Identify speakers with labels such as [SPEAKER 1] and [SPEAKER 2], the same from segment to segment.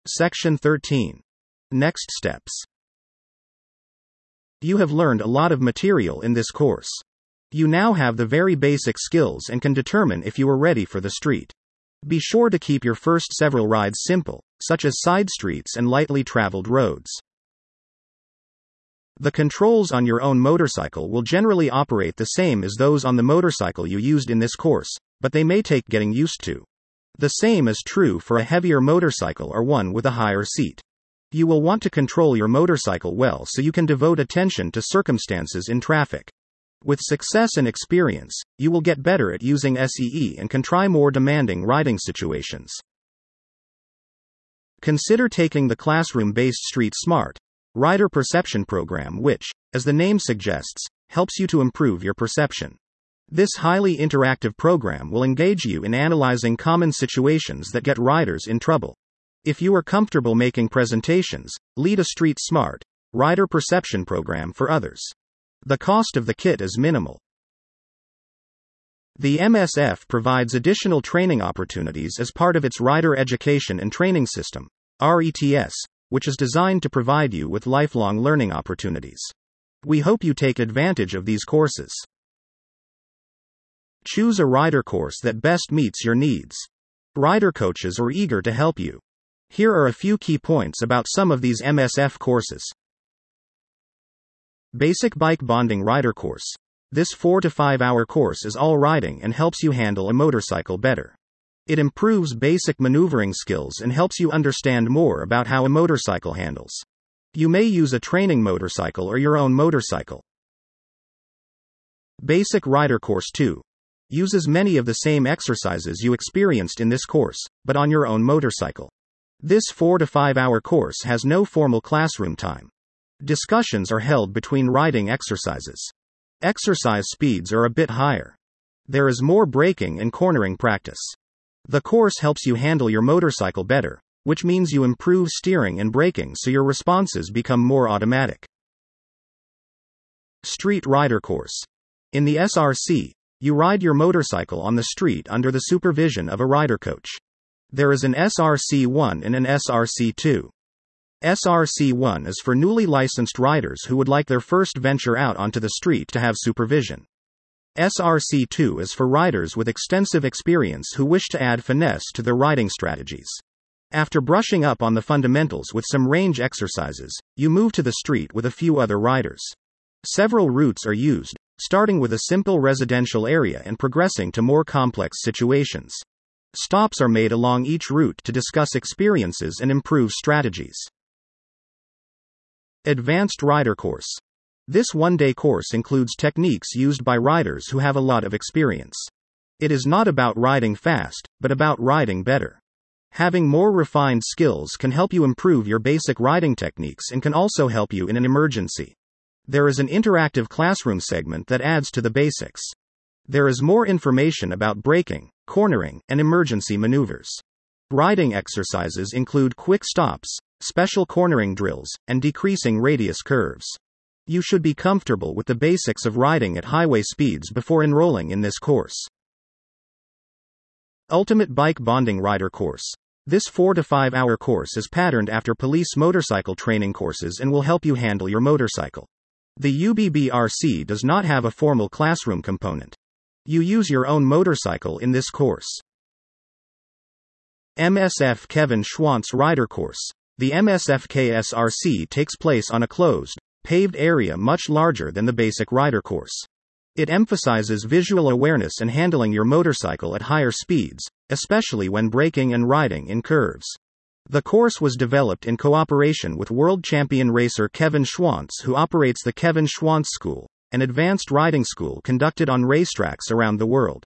[SPEAKER 1] Section 13. Next steps. You have learned a lot of material in this course. You now have the very basic skills and can determine if you are ready for the street. Be sure to keep your first several rides simple, such as side streets and lightly traveled roads. The controls on your own motorcycle will generally operate the same as those on the motorcycle you used in this course, but they may take getting used to. The same is true for a heavier motorcycle or one with a higher seat. You will want to control your motorcycle well so you can devote attention to circumstances in traffic. With success and experience, you will get better at using SEE and can try more demanding riding situations. Consider taking the classroom-based Street Smart Rider Perception program which, as the name suggests, helps you to improve your perception. This highly interactive program will engage you in analyzing common situations that get riders in trouble. If you are comfortable making presentations, lead a Street Smart Rider Perception program for others. The cost of the kit is minimal. The MSF provides additional training opportunities as part of its Rider Education and Training System, RETS, which is designed to provide you with lifelong learning opportunities. We hope you take advantage of these courses. Choose a rider course that best meets your needs. Rider coaches are eager to help you. Here are a few key points about some of these MSF courses. Basic Bike Bonding Rider Course. This 4 to 5 hour course is all riding and helps you handle a motorcycle better. It improves basic maneuvering skills and helps you understand more about how a motorcycle handles. You may use a training motorcycle or your own motorcycle. Basic Rider Course 2. Uses many of the same exercises you experienced in this course, but on your own motorcycle. This 4 to 5 hour course has no formal classroom time. Discussions are held between riding exercises. Exercise speeds are a bit higher. There is more braking and cornering practice. The course helps you handle your motorcycle better, which means you improve steering and braking so your responses become more automatic. Street Rider Course. In the SRC, you ride your motorcycle on the street under the supervision of a rider coach. There is an SRC-1 and an SRC-2. SRC-1 is for newly licensed riders who would like their first venture out onto the street to have supervision. SRC-2 is for riders with extensive experience who wish to add finesse to their riding strategies. After brushing up on the fundamentals with some range exercises, you move to the street with a few other riders. Several routes are used, starting with a simple residential area and progressing to more complex situations. Stops are made along each route to discuss experiences and improve strategies. Advanced Rider Course. This one-day course includes techniques used by riders who have a lot of experience. It is not about riding fast, but about riding better. Having more refined skills can help you improve your basic riding techniques and can also help you in an emergency. There is an interactive classroom segment that adds to the basics. There is more information about braking, cornering, and emergency maneuvers. Riding exercises include quick stops, special cornering drills, and decreasing radius curves. You should be comfortable with the basics of riding at highway speeds before enrolling in this course. Ultimate Bike Bonding Rider Course. This 4 to 5 hour course is patterned after police motorcycle training courses and will help you handle your motorcycle. The UBBRC does not have a formal classroom component. You use your own motorcycle in this course. MSF Kevin Schwantz Rider Course. The MSF KSRC takes place on a closed, paved area much larger than the basic rider course. It emphasizes visual awareness and handling your motorcycle at higher speeds, especially when braking and riding in curves. The course was developed in cooperation with world champion racer Kevin Schwantz, who operates the Kevin Schwantz School, an advanced riding school conducted on racetracks around the world.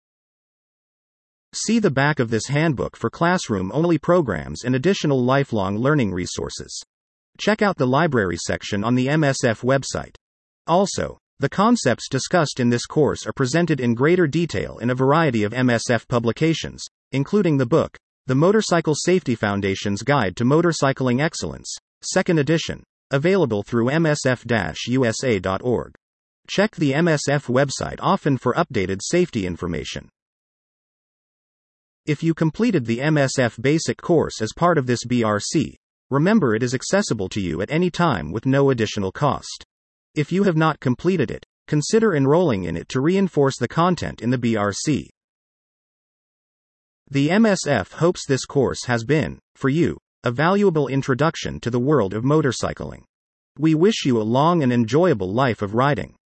[SPEAKER 1] See the back of this handbook for classroom-only programs and additional lifelong learning resources. Check out the library section on the MSF website. Also, the concepts discussed in this course are presented in greater detail in a variety of MSF publications, including the book, The Motorcycle Safety Foundation's Guide to Motorcycling Excellence, 2nd edition, available through msf-usa.org. Check the MSF website often for updated safety information. If you completed the MSF Basic course as part of this BRC, remember it is accessible to you at any time with no additional cost. If you have not completed it, consider enrolling in it to reinforce the content in the BRC. The MSF hopes this course has been, for you, a valuable introduction to the world of motorcycling. We wish you a long and enjoyable life of riding.